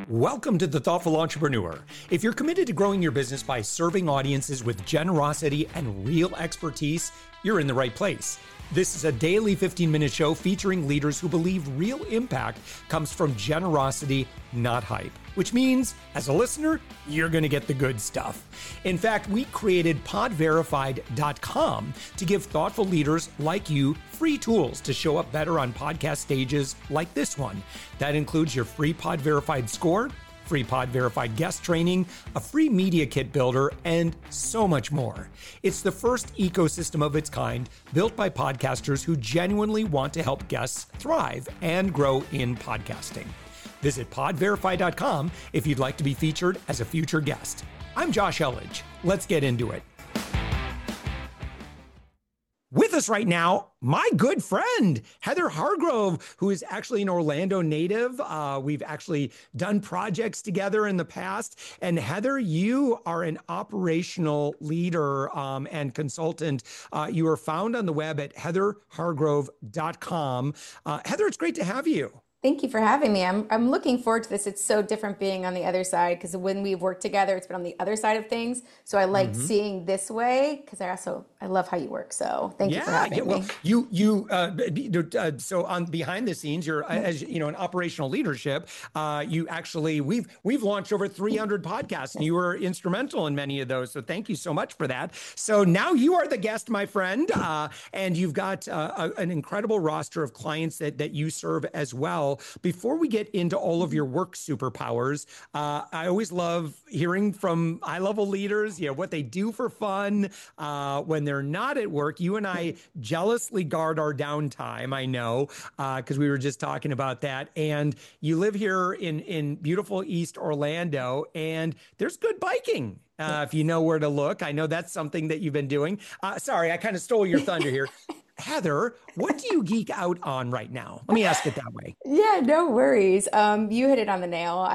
Welcome to The Thoughtful Entrepreneur. If you're committed to growing your business by serving audiences with generosity and real expertise, you're in the right place. This is a daily 15-minute show featuring leaders who believe real impact comes from generosity, not hype. Which means, as a listener, you're going to get the good stuff. In fact, we created podverified.com to give thoughtful leaders like you free tools to show up better on podcast stages like this one. That includes your free Pod Verified score, free Pod Verified guest training, a free media kit builder, and so much more. It's the first ecosystem of its kind built by podcasters who genuinely want to help guests thrive and grow in podcasting. Visit podverify.com if you'd like to be featured as a future guest. I'm Josh Elledge. Let's get into it. With us right now, my good friend, Heather Hargrove, who is actually an Orlando native. We've actually done projects together in the past. And Heather, you are an operational leader and consultant. You are found on the web at heatherhargrove.com. Heather, it's great to have you. Thank you for having me. I'm looking forward to this. It's so different being on the other side because when we've worked together, it's been on the other side of things. So I like seeing this way because I love how you work. So thank you for having me. So on behind the scenes, you're as you know, in operational leadership. You actually we've launched over 300 podcasts, and you were instrumental in many of those. So thank you so much for that. So now you are the guest, my friend, and you've got an incredible roster of clients that you serve as well. Before we get into all of your work superpowers, I always love hearing from high-level leaders, what they do for fun when they're not at work. You and I jealously guard our downtime, I know, because we were just talking about that. And you live here in beautiful East Orlando, and there's good biking. If you know where to look. I know that's something that you've been doing. Sorry, I kind of stole your thunder here. Heather, what do you geek out on right now? Let me ask it that way. Yeah, no worries. You hit it on the nail.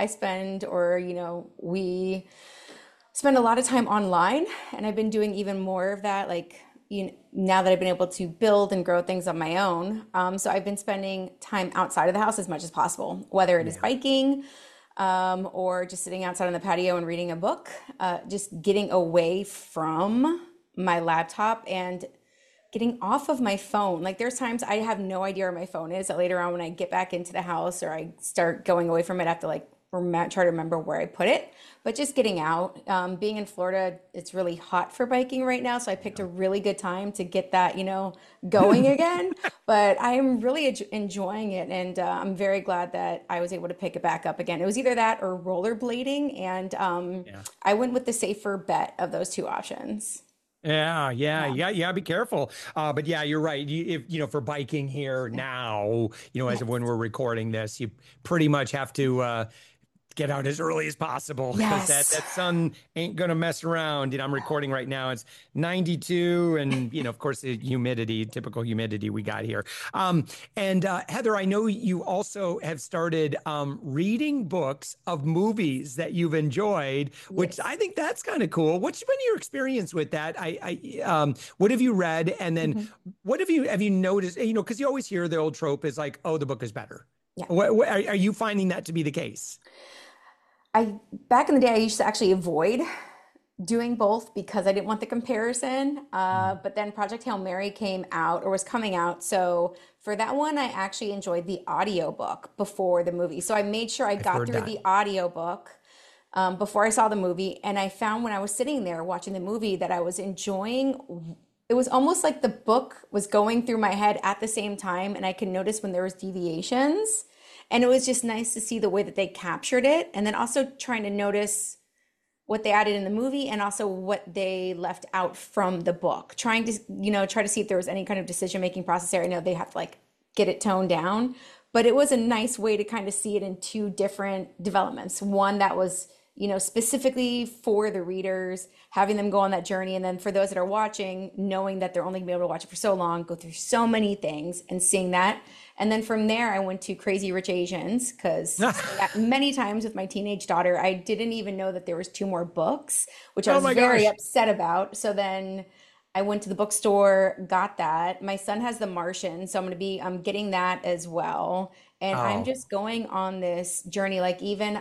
We spend a lot of time online, and I've been doing even more of that, now that I've been able to build and grow things on my own. So I've been spending time outside of the house as much as possible, whether it is biking, or just sitting outside on the patio and reading a book, just getting away from my laptop and getting off of my phone. There's times I have no idea where my phone is that later on when I get back into the house or I start going away from it, I have to try to remember where I put it. But just getting out, being in Florida, it's really hot for biking right now. So I picked a really good time to get that, going again. But I am really enjoying it. And I'm very glad that I was able to pick it back up again. It was either that or rollerblading. And I went with the safer bet of those two options. Yeah. Be careful. But yeah, you're right. For biking here now, as of when we're recording this, you pretty much have to get out as early as possible because that sun ain't gonna mess around. I'm recording right now. It's 92, and of course the typical humidity we got here. And Heather, I know you also have started reading books of movies that you've enjoyed, which I think that's kind of cool. What's been your experience with that? What have you read, and then what have you noticed? Because you always hear the old trope is like, oh, the book is better. Yeah. Are you finding that to be the case? Back in the day, I used to actually avoid doing both because I didn't want the comparison. But then Project Hail Mary came out or was coming out. So for that one, I actually enjoyed the audiobook before the movie. So I made sure I got through the audiobook before I saw the movie. And I found when I was sitting there watching the movie that I was enjoying. It was almost like the book was going through my head at the same time. And I could notice when there was deviations. And it was just nice to see the way that they captured it. And then also trying to notice what they added in the movie and also what they left out from the book. Trying to, try to see if there was any kind of decision-making process there. I know they have to get it toned down, but it was a nice way to kind of see it in two different developments. One that was, specifically for the readers, having them go on that journey. And then for those that are watching, knowing that they're only gonna be able to watch it for so long, go through so many things and seeing that. And then from there, I went to Crazy Rich Asians because many times with my teenage daughter, I didn't even know that there was 2 more books, which I was very upset about. So then I went to the bookstore, got that. My son has The Martian, so I'm getting that as well. And I'm Oh, just going on this journey, like even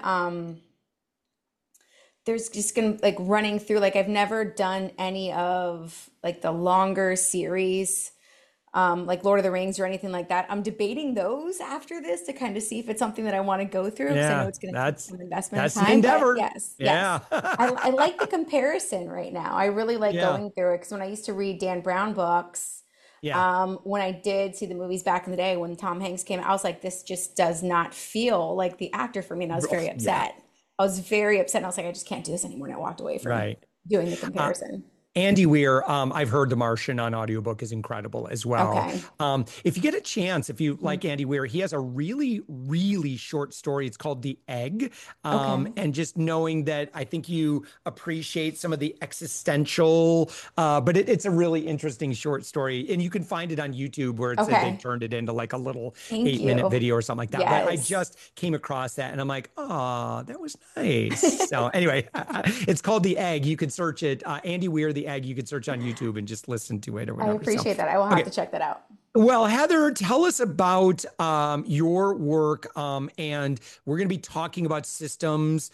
there's just gonna like running through like I've never done any of like the longer series like Lord of the Rings or anything like that. I'm debating those after this to kind of see if it's something that I want to go through because I know yeah, it's going to take some investment of that's the time. But endeavor. yes, yes. Yeah. I like the comparison right now. I really like Yeah. going through it because when I used to read Dan Brown books, Yeah. when I did see the movies back in the day when Tom Hanks came out, I was like, this just does not feel like the actor for me. And I was very Yeah. upset. I was very upset. And I was like, I just can't do this anymore. And I walked away from Right. doing the Uh, comparison. Andy Weir, I've heard The Martian on audiobook is incredible as well. Okay. If you get a chance, if you Mm. like Andy Weir, he has a really, really short story. It's called The Egg. Okay. And just knowing that I think you appreciate some of the existential, but it's a really interesting short story. And you can find it on YouTube where it said they've Okay. turned it into like a little Thank 8 minute you. video or something like that. But I Yes. just came across that and I'm like, oh, that was nice. So anyway, it's called The Egg. You can search it. Andy Weir, The Egg. You can search on YouTube and just listen to it or I whatever. So, appreciate that. I will have okay. to check that out. Well, Heather, tell us about your work, and we're going to be talking about systems,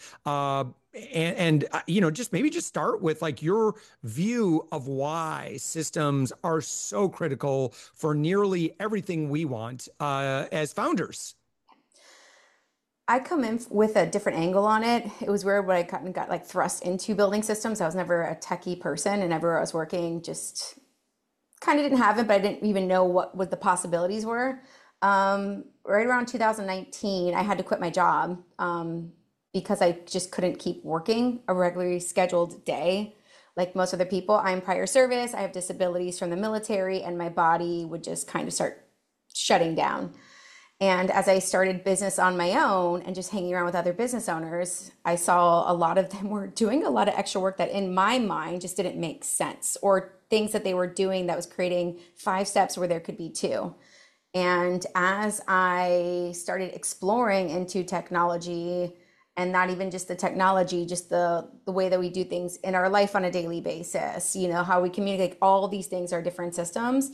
just maybe just start with like your view of why systems are so critical for nearly everything we want as founders. I come in with a different angle on it. It was weird when I got like thrust into building systems. I was never a techie person, and everywhere I was working, just kind of didn't have it, but I didn't even know what the possibilities were. Right around 2019, I had to quit my job because I just couldn't keep working a regularly scheduled day. Like most other people, I'm prior service, I have disabilities from the military, and my body would just kind of start shutting down. And as I started business on my own and just hanging around with other business owners, I saw a lot of them were doing a lot of extra work that in my mind just didn't make sense, or things that they were doing that was creating five steps where there could be two. And as I started exploring into technology, and not even just the technology, just the way that we do things in our life on a daily basis, how we communicate, all these things are different systems.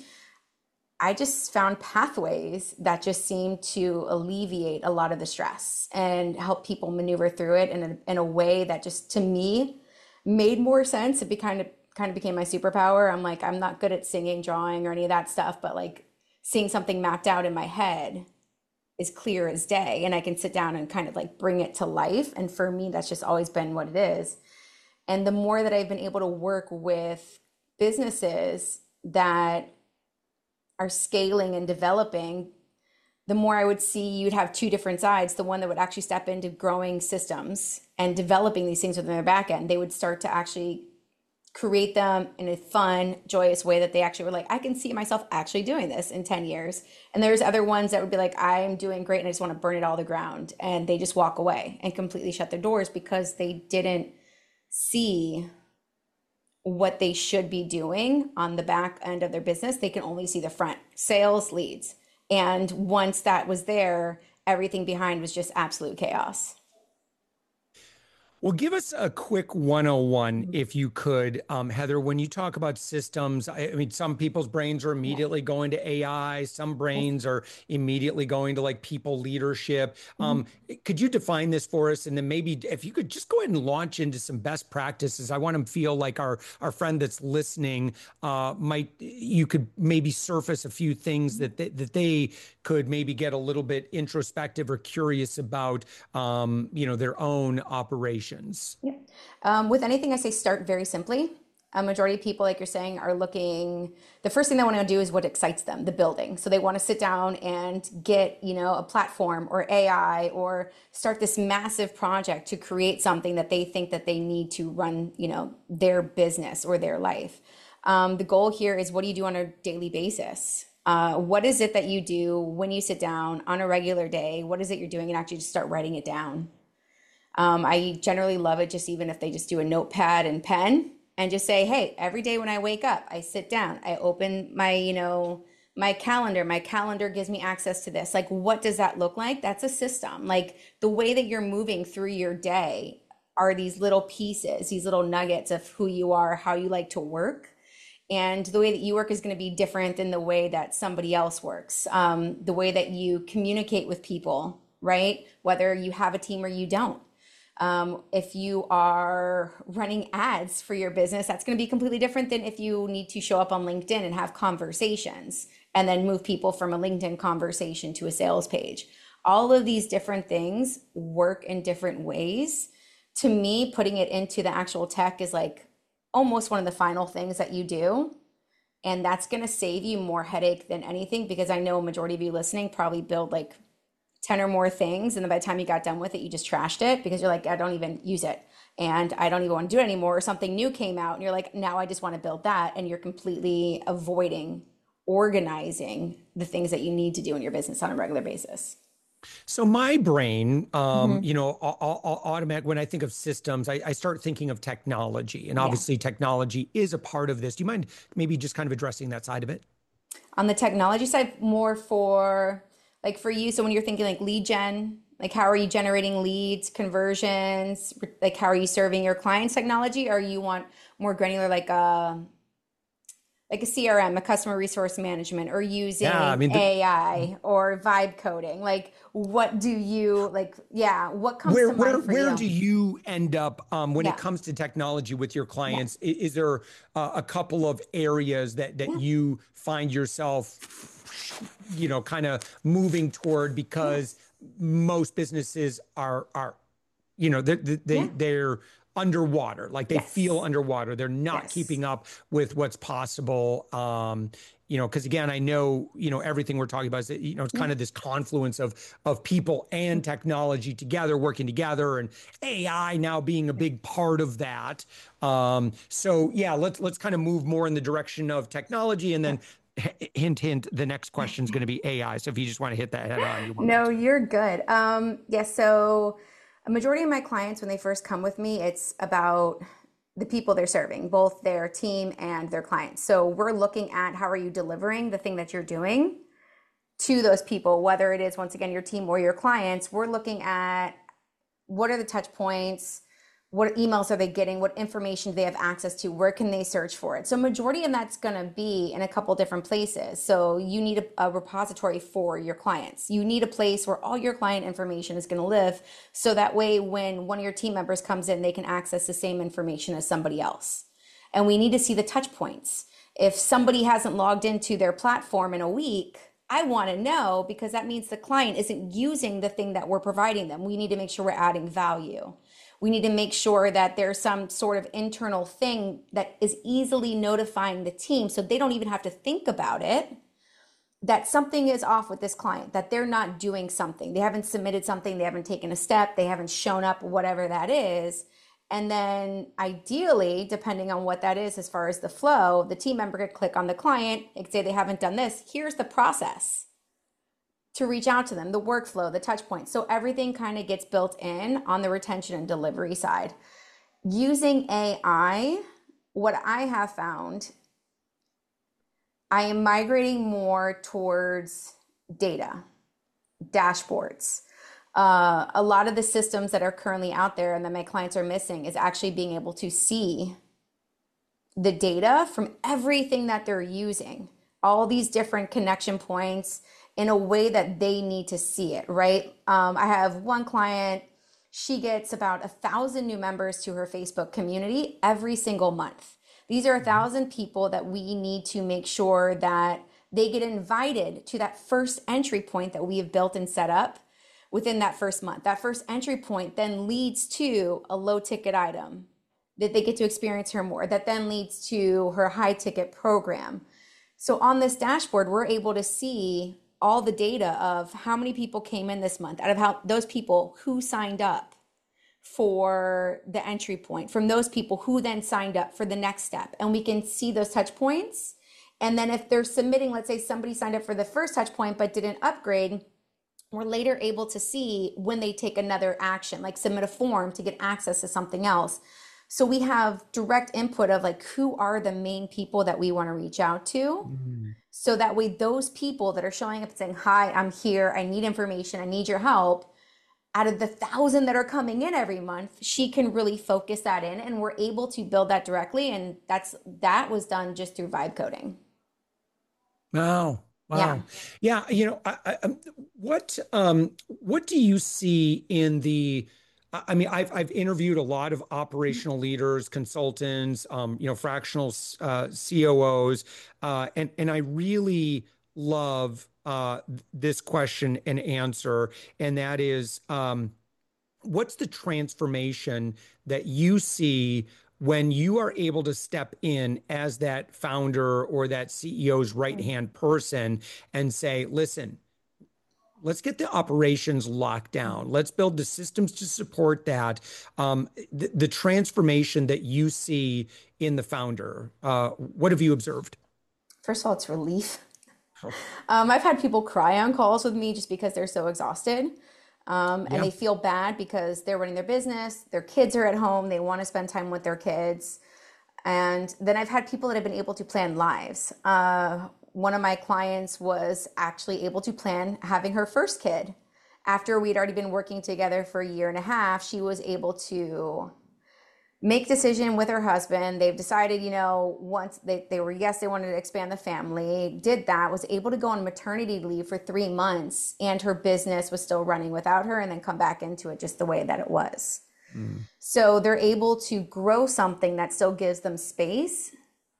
I just found pathways that just seem to alleviate a lot of the stress and help people maneuver through it in a way that just to me made more sense. It be kind of became my superpower. I'm like, I'm not good at singing, drawing, or any of that stuff, but like seeing something mapped out in my head is clear as day, and I can sit down and kind of like bring it to life. And for me, that's just always been what it is. And the more that I've been able to work with businesses that are scaling and developing, the more I would see you'd have two different sides. The one that would actually step into growing systems and developing these things within their back end, they would start to actually create them in a fun, joyous way that they actually were like, I can see myself actually doing this in 10 years. And there's other ones that would be like, I'm doing great and I just want to burn it all to the ground. And they just walk away and completely shut their doors because they didn't see what they should be doing on the back end of their business. They can only see the front sales leads. And once that was there, everything behind was just absolute chaos. Well, give us a quick 101 if you could, Heather. When you talk about systems, I mean, some people's brains are Yeah. immediately going to AI, some brains are immediately going to like people leadership. Mhm. Could you define this for us? And then maybe if you could just go ahead and launch into some best practices. I want to feel like our friend that's listening might you could maybe surface a few things that they could maybe get a little bit introspective or curious about their own operations. Yeah. With anything, I say start very simply. A majority of people, like you're saying, are looking, the first thing they want to do is what excites them, the building. So they want to sit down and get, a platform or AI or start this massive project to create something that they think that they need to run, their business or their life. The goal here is what do you do on a daily basis? What is it that you do when you sit down on a regular day? What is it you're doing? And actually just start writing it down. I generally love it just even if they just do a notepad and pen and just say, hey, every day when I wake up, I sit down, I open my, my calendar. My calendar gives me access to this. Like, what does that look like? That's a system. Like the way that you're moving through your day are these little pieces, these little nuggets of who you are, how you like to work. And the way that you work is going to be different than the way that somebody else works. The way that you communicate with people, right? Whether you have a team or you don't. If you are running ads for your business, that's going to be completely different than if you need to show up on LinkedIn and have conversations and then move people from a LinkedIn conversation to a sales page. All of these different things work in different ways. To me, putting it into the actual tech is like almost one of the final things that you do. And that's going to save you more headache than anything, because I know a majority of you listening probably build like 10 or more things. And then by the time you got done with it, you just trashed it because you're like, I don't even use it. And I don't even want to do it anymore. Or something new came out and you're like, now I just want to build that. And you're completely avoiding organizing the things that you need to do in your business on a regular basis. So my brain, Hmm. automatic when I think of systems, I start thinking of technology, and Yeah. obviously technology is a part of this. Do you mind maybe just kind of addressing that side of it? On the technology side, more for like for you, so when you're thinking like lead gen, like how are you generating leads, conversions, like how are you serving your clients technology, or you want more granular like a CRM, a customer resource management, or Yeah, I using mean, AI or vibe coding? Like what do you like, yeah, what comes where to where mind for where you? do you end up when it Yeah. comes to technology with your Yeah. clients? Is there a couple of areas that Yeah. you find yourself, kind of moving toward, Yeah. because most businesses are Yeah. they're underwater, like they feel Yes. underwater, they're not Yes. keeping up with what's possible. Because again, I know, everything we're talking about is, it's Yeah. kind of this confluence of people and technology together, working together, and AI now being a big part of that. So yeah, let's kind of move more in the direction of technology, and Yeah. then hint hint, the next question is going to be AI. So if you just want to hit that head on, you're welcome No, to. you're good. Yeah, so a majority of my clients, when they first come with me, it's about the people they're serving, both their team and their clients. So we're looking at how are you delivering the thing that you're doing to those people, whether it is, once again, your team or your clients. We're looking at what are the touch points, what emails are they getting, what information do they have access to, where can they search for it. So majority of that's going to be in a couple different places. So you need a repository for your clients, you need a place where all your client information is going to live, so that way when one of your team members comes in, they can access the same information as somebody else. And we need to see the touch points. If somebody hasn't logged into their platform in a week, I want to know, because that means the client isn't using the thing that we're providing them. We need to make sure we're adding value. We need to make sure that there's some sort of internal thing that is easily notifying the team so they don't even have to think about it, that something is off with this client, that they're not doing something. They haven't submitted something, they haven't taken a step, they haven't shown up, whatever that is. And then ideally, depending on what that is as far as the flow, the team member could click on the client, it could say they haven't done this. Here's the process to reach out to them, the workflow, the touch points. So everything kind of gets built in on the retention and delivery side. Using AI, what I have found, I am migrating more towards data, dashboards. A lot of the systems that are currently out there and that my clients are missing is actually being able to see the data from everything that they're using, all these different connection points, in a way that they need to see it, right? I have one client, she gets about 1,000 new members to her Facebook community every single month. These are 1,000 people that we need to make sure that they get invited to that first entry point that we have built and set up within that first month. That first entry point then leads to a low ticket item that they get to experience her more, that then leads to her high ticket program. So on this dashboard, we're able to see all the data of how many people came in this month, out of how those people who signed up for the entry point, from those people who then signed up for the next step. And we can see those touch points. And then if they're submitting, let's say somebody signed up for the first touch point but didn't upgrade, we're later able to see when they take another action, like submit a form to get access to something else. So we have direct input of like who are the main people that we want to reach out to. Mm. So that way those people that are showing up and saying, hi, I'm here, I need information, I need your help, out of the 1,000 that are coming in every month, she can really focus that in, and we're able to build that directly. And that was done just through vibe coding. Wow. Yeah. Wow. Yeah. What do you see in I mean, I've interviewed a lot of operational leaders, consultants, fractional COOs, and I really love this question and answer, and that is, what's the transformation that you see when you are able to step in as that founder or that CEO's right hand person and say, listen, let's get the operations locked down. Let's build the systems to support that. The transformation that you see in the founder, what have you observed? First of all, it's relief. I've had people cry on calls with me just because they're so exhausted. And Yeah. they feel bad because they're running their business, their kids are at home, they want to spend time with their kids. And then I've had people that have been able to plan lives. One of my clients was actually able to plan having her first kid. After we'd already been working together for a year and a half, she was able to make decision with her husband. They've decided, once they were, yes, they wanted to expand the family, did that, was able to go on maternity leave for 3 months, and her business was still running without her, and then come back into it just the way that it was. Mm. So they're able to grow something that still gives them space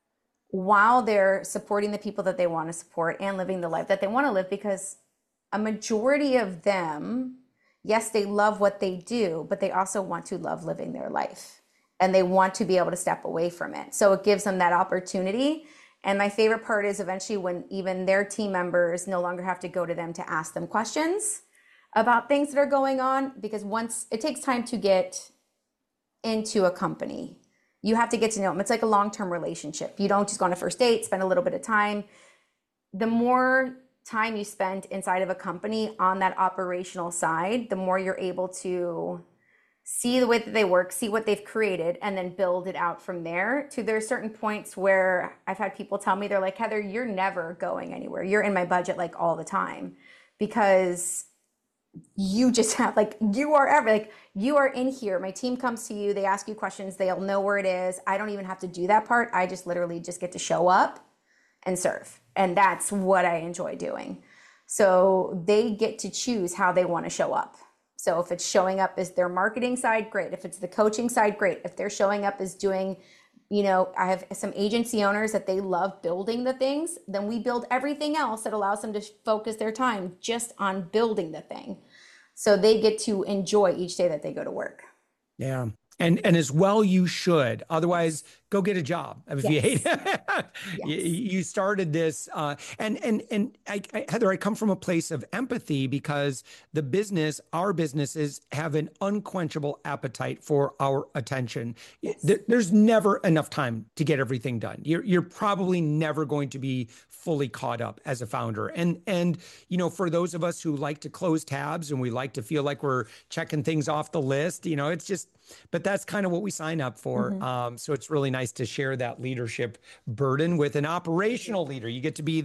while they're supporting the people that they want to support and living the life that they want to live, because a majority of them, yes, they love what they do, but they also want to love living their life, and they want to be able to step away from it. So it gives them that opportunity. And my favorite part is eventually when even their team members no longer have to go to them to ask them questions about things that are going on, because once it takes time to get into a company, you have to get to know them. It's like a long-term relationship. You don't just go on a first date, spend a little bit of time. The more time you spend inside of a company on that operational side, the more you're able to see the way that they work, see what they've created, and then build it out from there. To there are certain points where I've had people tell me, they're like, Heather, you're never going anywhere. You're in my budget like all the time, because you just have you are you are in here. My team comes to you, they ask you questions, they'll know where it is. I don't even have to do that part. I just literally just get to show up and serve. And that's what I enjoy doing. So they get to choose how they want to show up. So if it's showing up as their marketing side, great. If it's the coaching side, great. If they're showing up as doing, I have some agency owners that they love building the things, then we build everything else that allows them to focus their time just on building the thing. So they get to enjoy each day that they go to work. Yeah. And as well you should. Otherwise, go get a job if you hate Yes. it. Yes. You started this, Heather, I come from a place of empathy, because our businesses have an unquenchable appetite for our attention. Yes. There's never enough time to get everything done. You're probably never going to be fully caught up as a founder. And for those of us who like to close tabs and we like to feel like we're checking things off the list, it's just, but that's kind of what we sign up for. Mm-hmm. So it's really nice to share that leadership burden with an operational leader. You get to be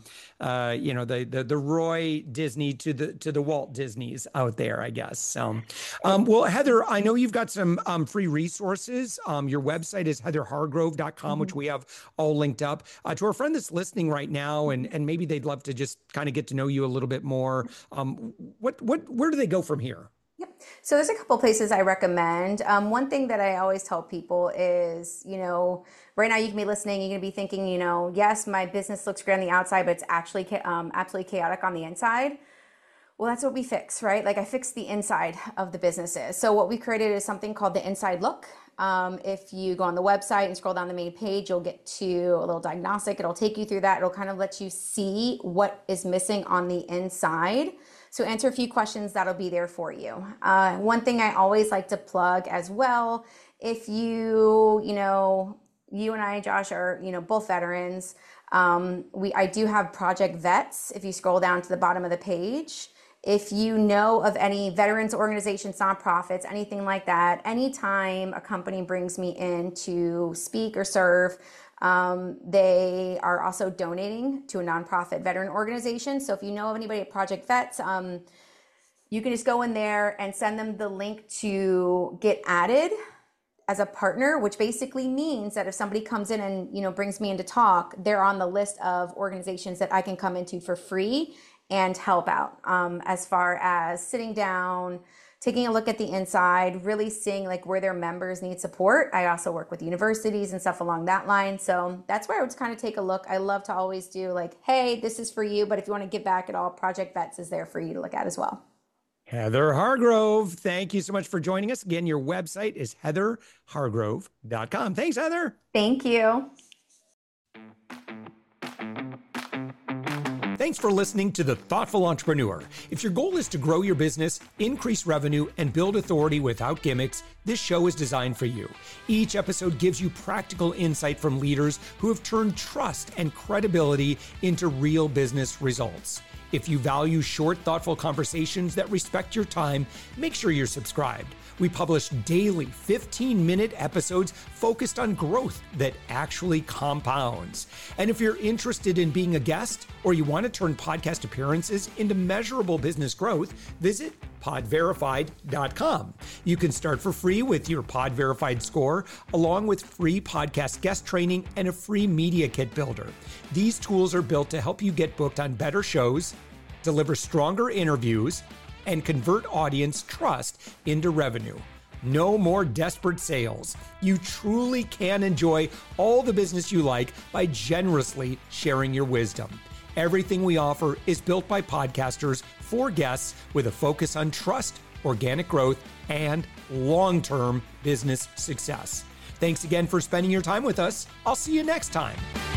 the Roy Disney to the Walt Disneys out there, I guess. So, well, Heather, I know you've got some free resources. Your website is heatherhargrove.com, which we have all linked up. To our friend that's listening right now, and maybe they'd love to just kind of get to know you a little bit more. Where do they go from here? Yep. So there's a couple places I recommend. One thing that I always tell people is, right now you can be listening, you're going to be thinking, yes, my business looks great on the outside, but it's actually absolutely chaotic on the inside. Well, that's what we fix, right? Like I fix the inside of the businesses. So what we created is something called the Inside Look. If you go on the website and scroll down the main page, you'll get to a little diagnostic. It'll take you through that. It'll kind of let you see what is missing on the inside. So answer a few questions, that'll be there for you. One thing I always like to plug as well, if you and I, Josh, are, both veterans. I do have Project Vets. If you scroll down to the bottom of the page, if you know of any veterans organizations, nonprofits, anything like that, anytime a company brings me in to speak or serve, they are also donating to a nonprofit veteran organization. So if you know of anybody at Project Vets, you can just go in there and send them the link to get added as a partner, which basically means that if somebody comes in and, brings me in to talk, they're on the list of organizations that I can come into for free and help out, as far as sitting down, taking a look at the inside, really seeing like where their members need support. I also work with universities and stuff along that line. So that's where I would kind of take a look. I love to always do like, hey, this is for you, but if you want to give back at all, Project Vets is there for you to look at as well. Heather Hargrove, thank you so much for joining us. Again, your website is heatherhargrove.com. Thanks, Heather. Thank you. Thanks for listening to The Thoughtful Entrepreneur. If your goal is to grow your business, increase revenue, and build authority without gimmicks, this show is designed for you. Each episode gives you practical insight from leaders who have turned trust and credibility into real business results. If you value short, thoughtful conversations that respect your time, make sure you're subscribed. We publish daily 15-minute episodes focused on growth that actually compounds. And if you're interested in being a guest or you want to turn podcast appearances into measurable business growth, visit podverified.com. You can start for free with your PodVerified score, along with free podcast guest training and a free media kit builder. These tools are built to help you get booked on better shows, deliver stronger interviews, and convert audience trust into revenue. No more desperate sales. You truly can enjoy all the business you like by generously sharing your wisdom. Everything we offer is built by podcasters for guests with a focus on trust, organic growth, and long-term business success. Thanks again for spending your time with us. I'll see you next time.